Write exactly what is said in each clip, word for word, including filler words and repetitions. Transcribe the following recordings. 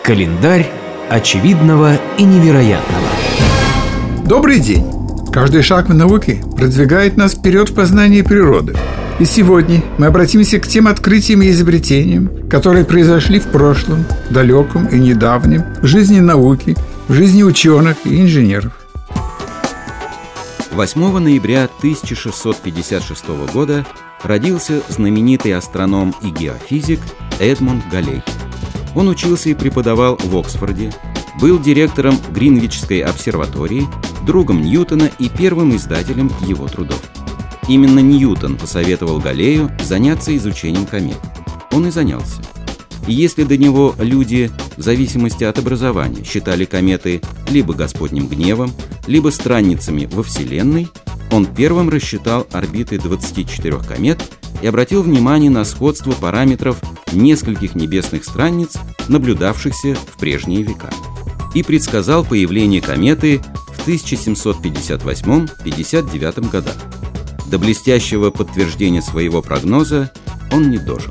Календарь очевидного и невероятного. Добрый день! Каждый шаг в науке продвигает нас вперед в познании природы. И сегодня мы обратимся к тем открытиям и изобретениям, которые произошли в прошлом, далеком и недавнем, в жизни науки, в жизни ученых и инженеров. восьмого ноября тысяча шестьсот пятьдесят шестого года родился знаменитый астроном и геофизик Эдмунд Галлей. Он учился и преподавал в Оксфорде, был директором Гринвичской обсерватории, другом Ньютона и первым издателем его трудов. Именно Ньютон посоветовал Галлею заняться изучением комет. Он и занялся. И если до него люди, в зависимости от образования, считали кометы либо Господним гневом, либо странницами во Вселенной, он первым рассчитал орбиты двадцати четырёх комет и обратил внимание на сходство параметров нескольких небесных странниц, наблюдавшихся в прежние века, и предсказал появление кометы в тысяча семьсот пятьдесят восьмом — пятьдесят девятом годах. До блестящего подтверждения своего прогноза он не дожил.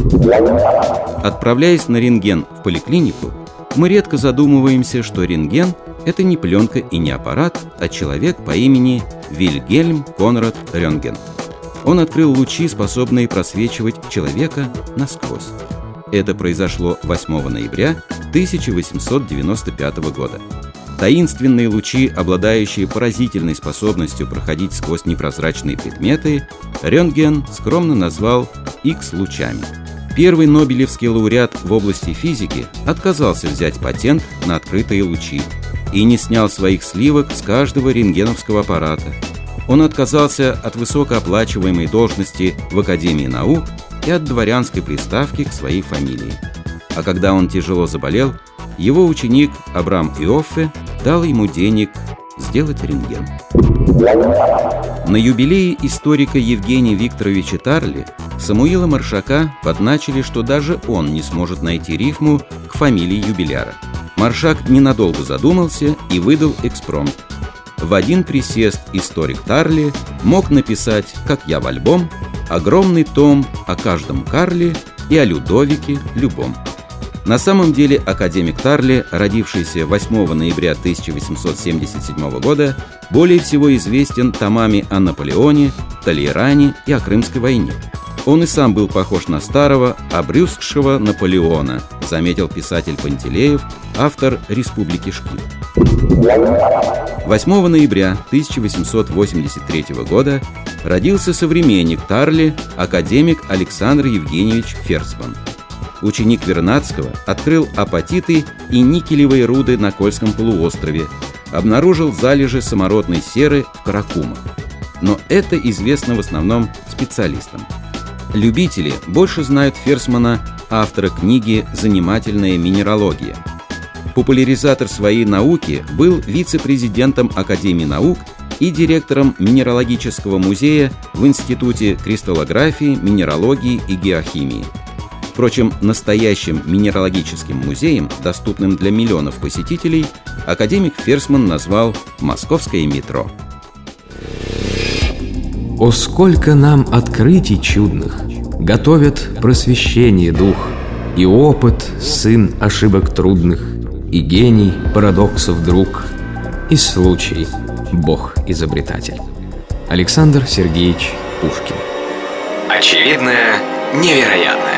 Отправляясь на рентген в поликлинику, мы редко задумываемся, что рентген – это не пленка и не аппарат, а человек по имени Вильгельм Конрад Рентген. Он открыл лучи, способные просвечивать человека насквозь. Это произошло восьмого ноября тысяча восемьсот девяносто пятого года. Таинственные лучи, обладающие поразительной способностью проходить сквозь непрозрачные предметы, Рентген скромно назвал Икс-лучами. Первый нобелевский лауреат в области физики отказался взять патент на открытые лучи и не снял своих сливок с каждого рентгеновского аппарата. Он отказался от высокооплачиваемой должности в Академии наук и от дворянской приставки к своей фамилии. А когда он тяжело заболел, его ученик Абрам Иоффе дал ему денег сделать рентген. На юбилее историка Евгения Викторовича Тарли Самуила Маршака подначили, что даже он не сможет найти рифму к фамилии юбиляра. Маршак ненадолго задумался и выдал экспромт. В один присест историк Тарли мог написать, как я в альбом, огромный том о каждом Карле и о Людовике любом. На самом деле академик Тарли, родившийся восьмого ноября тысяча восемьсот семьдесят седьмого года, более всего известен томами о Наполеоне, Талейране и о Крымской войне. Он и сам был похож на старого, обрюзгшего Наполеона, заметил писатель Пантелеев, автор «Республики Шкит». восьмого ноября тысяча восемьсот восемьдесят третьего года родился современник Тарли, академик Александр Евгеньевич Ферсман. Ученик Вернадского открыл апатиты и никелевые руды на Кольском полуострове, обнаружил залежи самородной серы в Каракумах. Но это известно в основном специалистам. Любители больше знают Ферсмана, автора книги «Занимательная минералогия». Популяризатор своей науки был вице-президентом Академии наук и директором Минералогического музея в Институте кристаллографии, минералогии и геохимии. Впрочем, настоящим минералогическим музеем, доступным для миллионов посетителей, академик Ферсман назвал «Московское метро». О, сколько нам открытий чудных готовят просвещение дух, и опыт сын ошибок трудных, и гений парадоксов друг, и случай Бог-изобретатель. Александр Сергеевич Пушкин. Очевидное невероятное.